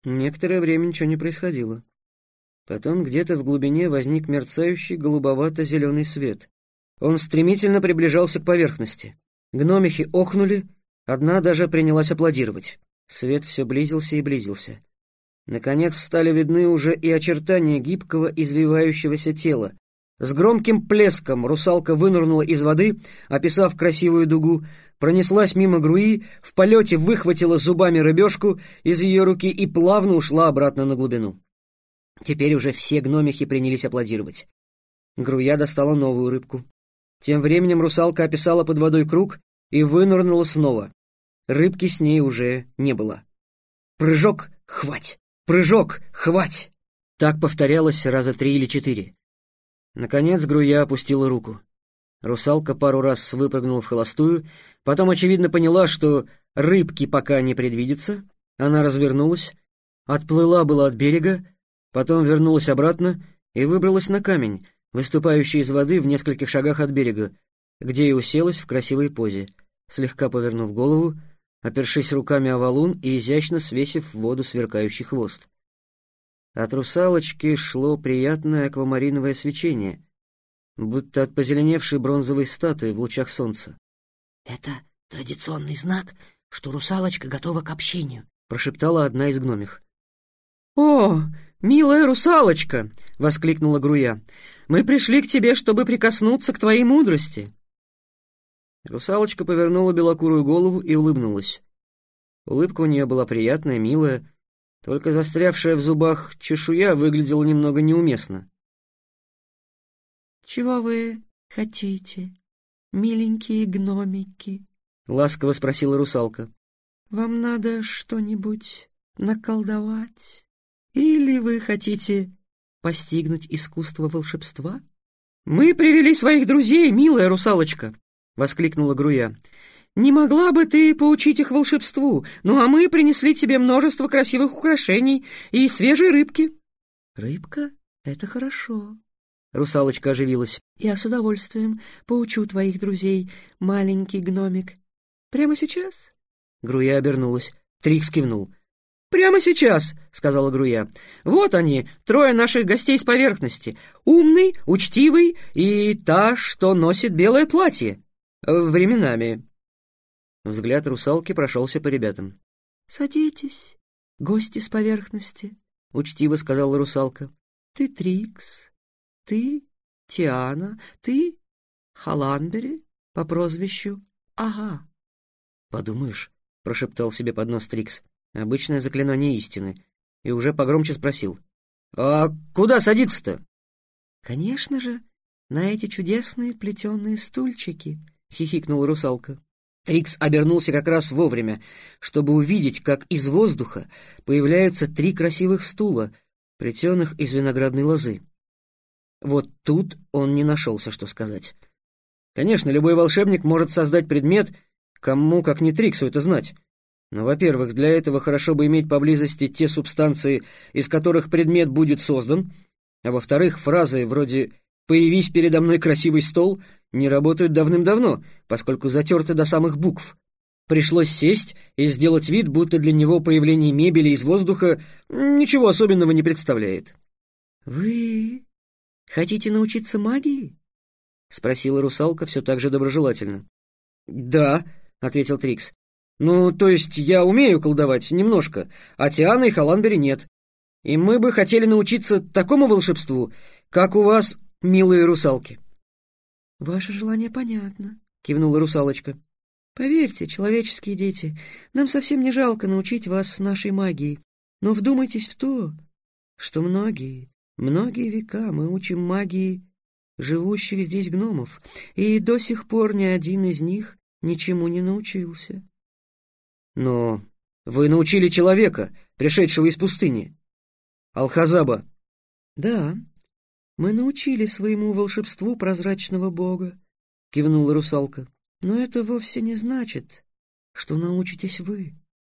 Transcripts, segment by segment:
Некоторое время ничего не происходило. Потом где-то в глубине возник мерцающий голубовато-зеленый свет. Он стремительно приближался к поверхности. Гномихи охнули, одна даже принялась аплодировать. Свет все близился и близился. Наконец стали видны уже и очертания гибкого извивающегося тела. С громким плеском русалка вынырнула из воды, описав красивую дугу, пронеслась мимо Груи, в полете выхватила зубами рыбешку из ее руки и плавно ушла обратно на глубину. Теперь уже все гномихи принялись аплодировать. Груя достала новую рыбку. Тем временем русалка описала под водой круг и вынырнула снова. Рыбки с ней уже не было. Прыжок, хвать! Прыжок, хвать! Так повторялось раза 3 или 4. Наконец Груя опустила руку. Русалка пару раз выпрыгнула в холостую, потом, очевидно, поняла, что рыбки пока не предвидится. Она развернулась, отплыла была от берега, потом вернулась обратно и выбралась на камень, выступающий из воды в нескольких шагах от берега, где и уселась в красивой позе, слегка повернув голову, опершись руками о валун и изящно свесив в воду сверкающий хвост. От русалочки шло приятное аквамариновое свечение, будто от позеленевшей бронзовой статуи в лучах солнца. «Это традиционный знак, что русалочка готова к общению», — прошептала одна из гномих. «О, милая русалочка!» — воскликнула Груя. «Мы пришли к тебе, чтобы прикоснуться к твоей мудрости». Русалочка повернула белокурую голову и улыбнулась. Улыбка у нее была приятная, милая, только застрявшая в зубах чешуя выглядела немного неуместно. «Чего вы хотите, миленькие гномики?» — ласково спросила русалка. «Вам надо что-нибудь наколдовать? Или вы хотите постигнуть искусство волшебства?» «Мы привели своих друзей, милая русалочка!» — воскликнула Груя. «Не могла бы ты поучить их волшебству? Ну, а мы принесли тебе множество красивых украшений и свежей рыбки». «Рыбка — это хорошо», — русалочка оживилась. «Я с удовольствием поучу твоих друзей, маленький гномик. Прямо сейчас?» Груя обернулась. Трикс кивнул. «Прямо сейчас», — сказала Груя. «Вот они, 3 наших гостей с поверхности. Умный, учтивый и та, что носит белое платье. Временами». Взгляд русалки прошелся по ребятам. «Садитесь, гости с поверхности», — учтиво сказала русалка. «Ты Трикс, ты Тиана, ты Халанбери по прозвищу Ага». «Подумаешь», — прошептал себе под нос Трикс, — «обычное заклинание истины», и уже погромче спросил. «А куда садиться-то?» «Конечно же, на эти чудесные плетеные стульчики», — хихикнула русалка. Трикс обернулся как раз вовремя, чтобы увидеть, как из воздуха появляются 3 красивых стула, плетеных из виноградной лозы. Вот тут он не нашелся, что сказать. Конечно, любой волшебник может создать предмет, кому, как не Триксу, это знать. Но, во-первых, для этого хорошо бы иметь поблизости те субстанции, из которых предмет будет создан, а во-вторых, фразы вроде «появись передо мной красивый стол» не работают давным-давно, поскольку затерты до самых букв. Пришлось сесть и сделать вид, будто для него появление мебели из воздуха ничего особенного не представляет. «Вы хотите научиться магии?» — спросила русалка все так же доброжелательно. «Да», — ответил Трикс. «Ну, то есть я умею колдовать немножко, а Тиана и Халанбери нет. И мы бы хотели научиться такому волшебству, как у вас, милые русалки». «Ваше желание понятно», — кивнула русалочка. «Поверьте, человеческие дети, нам совсем не жалко научить вас нашей магии. Но вдумайтесь в то, что многие века мы учим магии живущих здесь гномов, и до сих пор ни один из них ничему не научился». «Но вы научили человека, пришедшего из пустыни, Алхазаба». «Да, мы научили своему волшебству прозрачного бога», — кивнула русалка. «Но это вовсе не значит, что научитесь вы».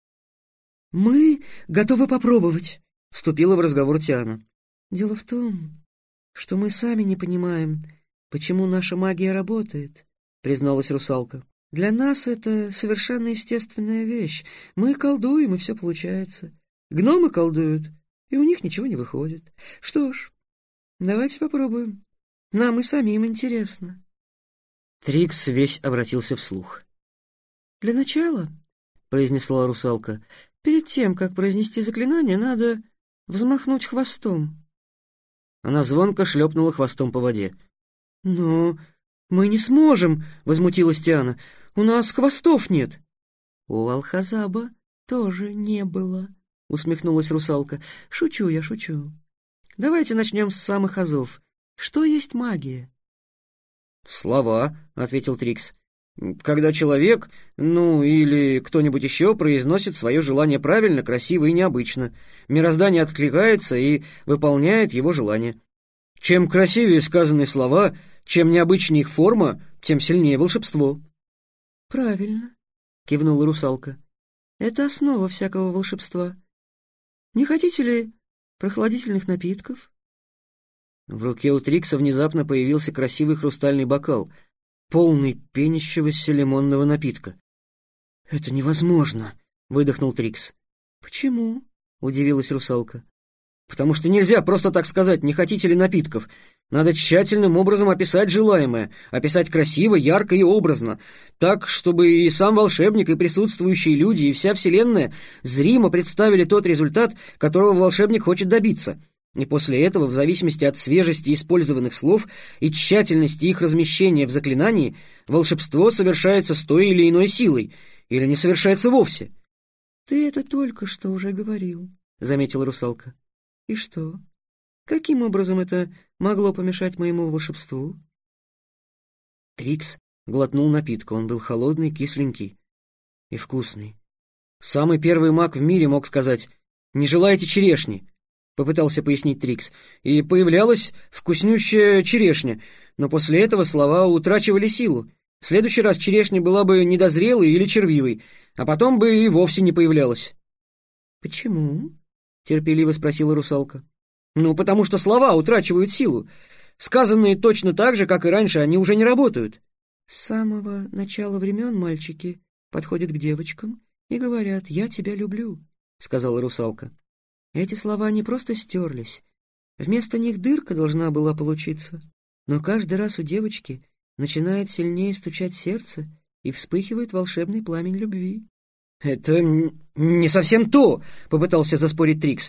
«Мы готовы попробовать», — вступила в разговор Тиана. «Дело в том, что мы сами не понимаем, почему наша магия работает», — призналась русалка. «Для нас это совершенно естественная вещь. Мы колдуем, и все получается. Гномы колдуют, и у них ничего не выходит. Что ж, давайте попробуем. Нам и самим интересно». Трикс весь обратился вслух. «Для начала, — произнесла русалка, — перед тем, как произнести заклинание, надо взмахнуть хвостом». Она звонко шлепнула хвостом по воде. «Но мы не сможем, — возмутилась Тиана, — у нас хвостов нет». «У Алхазаба тоже не было», — усмехнулась русалка. «Шучу я, шучу. Давайте начнем с самых азов. Что есть магия?» «Слова», — ответил Трикс. «Когда человек, или кто-нибудь еще произносит свое желание правильно, красиво и необычно, мироздание откликается и выполняет его желание. Чем красивее сказанные слова, чем необычнее их форма, тем сильнее волшебство». «Правильно», — кивнула русалка. «Это основа всякого волшебства. Не хотите ли прохладительных напитков?» В руке у Трикса внезапно появился красивый хрустальный бокал, полный пенящегося лимонного напитка. «Это невозможно!» — выдохнул Трикс. «Почему?» — удивилась русалка. «Потому что нельзя просто так сказать, не хотите ли напитков. Надо тщательным образом описать желаемое, описать красиво, ярко и образно, так, чтобы и сам волшебник, и присутствующие люди, и вся вселенная зримо представили тот результат, которого волшебник хочет добиться». И после этого, в зависимости от свежести использованных слов и тщательности их размещения в заклинании, волшебство совершается с той или иной силой, или не совершается вовсе. «Ты это только что уже говорил», — заметила русалка. «И что? Каким образом это могло помешать моему волшебству?» Трикс глотнул напитка, он был холодный, кисленький и вкусный. Самый первый маг в мире мог сказать «Не желаете черешни?» — попытался пояснить Трикс, и появлялась вкуснющая черешня, но после этого слова утрачивали силу. В следующий раз черешня была бы недозрелой или червивой, а потом бы и вовсе не появлялась. «Почему?» — терпеливо спросила русалка. Потому что слова утрачивают силу. Сказанные точно так же, как и раньше, они уже не работают». «С самого начала времен мальчики подходят к девочкам и говорят: «Я тебя люблю», — сказала русалка. Эти слова не просто стерлись. Вместо них дырка должна была получиться. Но каждый раз у девочки начинает сильнее стучать сердце и вспыхивает волшебный пламень любви. «Это не совсем то», — попытался заспорить Трикс.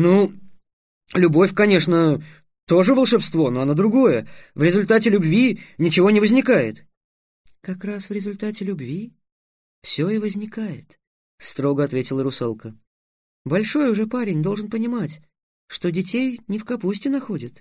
Любовь, конечно, тоже волшебство, но она другое. В результате любви ничего не возникает». «Как раз в результате любви все и возникает», — строго ответила русалка. «Большой уже парень должен понимать, что детей не в капусте находят».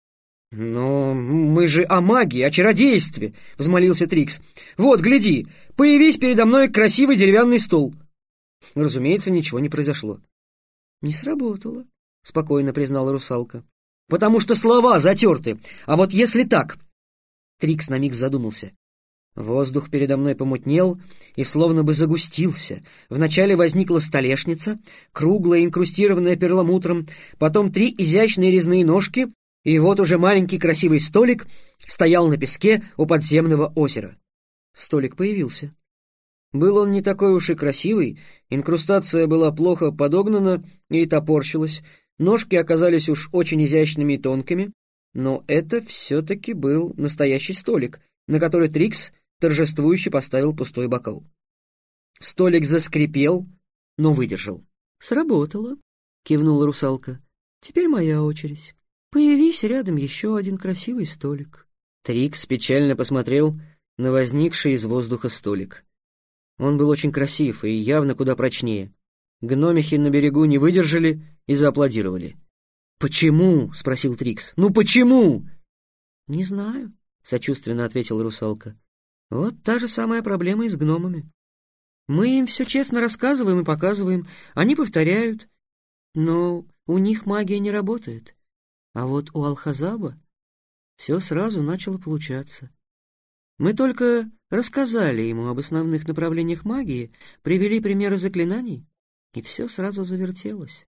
«Но мы же о магии, о чародействе!» — взмолился Трикс. «Вот, гляди, появись передо мной красивый деревянный стол». Разумеется, ничего не произошло. «Не сработало», — спокойно признала русалка. «Потому что слова затерты. А вот если так...» Трикс на миг задумался. Воздух передо мной помутнел и словно бы загустился. Вначале возникла столешница, круглая, инкрустированная перламутром, потом 3 изящные резные ножки, и вот уже маленький красивый столик стоял на песке у подземного озера. Столик появился. Был он не такой уж и красивый, инкрустация была плохо подогнана и топорщилась, ножки оказались уж очень изящными и тонкими, но это все-таки был настоящий столик, на который Трикс торжествующе поставил пустой бокал. Столик заскрипел, но выдержал. «Сработало», — кивнула русалка. «Теперь моя очередь. Появись рядом еще один красивый столик». Трикс печально посмотрел на возникший из воздуха столик. Он был очень красив и явно куда прочнее. Гномихи на берегу не выдержали и зааплодировали. «Почему?» — спросил Трикс. «Почему?» «Не знаю», — сочувственно ответила русалка. «Вот та же самая проблема и с гномами. Мы им все честно рассказываем и показываем, они повторяют, но у них магия не работает. А вот у Алхазаба все сразу начало получаться. Мы только рассказали ему об основных направлениях магии, привели примеры заклинаний, и все сразу завертелось.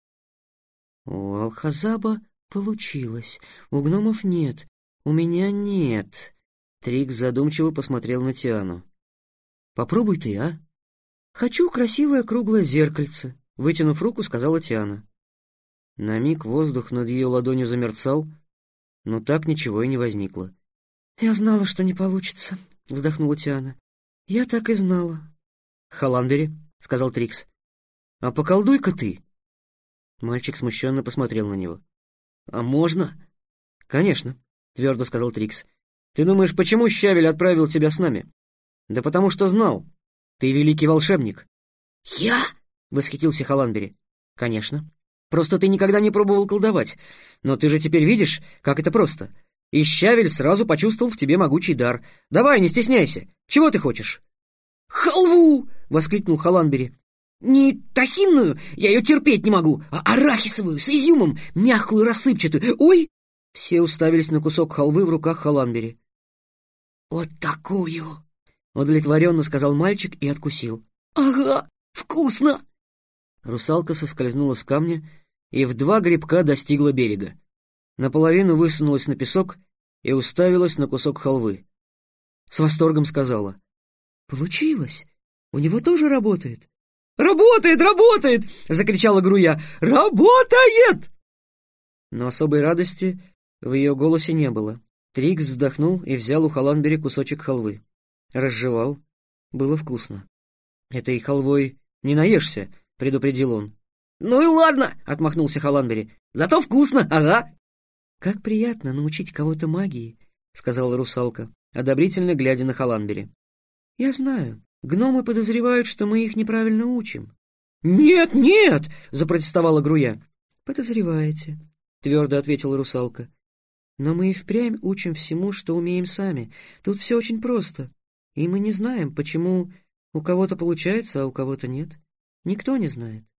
У Алхазаба получилось, у гномов нет, у меня нет». Трикс задумчиво посмотрел на Тиану. «Попробуй ты, а?» «Хочу красивое круглое зеркальце», — вытянув руку, сказала Тиана. На миг воздух над ее ладонью замерцал, но так ничего и не возникло. «Я знала, что не получится», — вздохнула Тиана. «Я так и знала». «Халанбери», — сказал Трикс, — «а поколдуй-ка ты». Мальчик смущенно посмотрел на него. «А можно?» «Конечно», — твердо сказал Трикс. «Ты думаешь, почему Щавель отправил тебя с нами?» «Да потому что знал. Ты великий волшебник». «Я?» — восхитился Халанбери. «Конечно. Просто ты никогда не пробовал колдовать. Но ты же теперь видишь, как это просто. И Щавель сразу почувствовал в тебе могучий дар. Давай, не стесняйся. Чего ты хочешь?» «Халву!» — воскликнул Халанбери. «Не тахинную, я ее терпеть не могу, а арахисовую, с изюмом, мягкую, рассыпчатую. Ой!» Все уставились на кусок халвы в руках Халанбери. «Вот такую!» — удовлетворенно сказал мальчик и откусил. «Ага, вкусно!» Русалка соскользнула с камня и в 2 грибка достигла берега. Наполовину высунулась на песок и уставилась на кусок халвы. С восторгом сказала: «Получилось! У него тоже работает!» «Работает, работает!» — закричала Груя. «Работает!» Но особой радости в ее голосе не было. Трикс вздохнул и взял у Халанбери кусочек халвы. Разжевал. Было вкусно. «Этой халвой не наешься», — предупредил он. «Ну и ладно!» — отмахнулся Халанбери. «Зато вкусно, ага!» «Как приятно научить кого-то магии», — сказала русалка, одобрительно глядя на Халанбери. «Я знаю, гномы подозревают, что мы их неправильно учим». «Нет, нет!» — запротестовала Груя. «Подозреваете», — твердо ответила русалка. «Но мы и впрямь учим всему, что умеем сами. Тут все очень просто. И мы не знаем, почему у кого-то получается, а у кого-то нет. Никто не знает.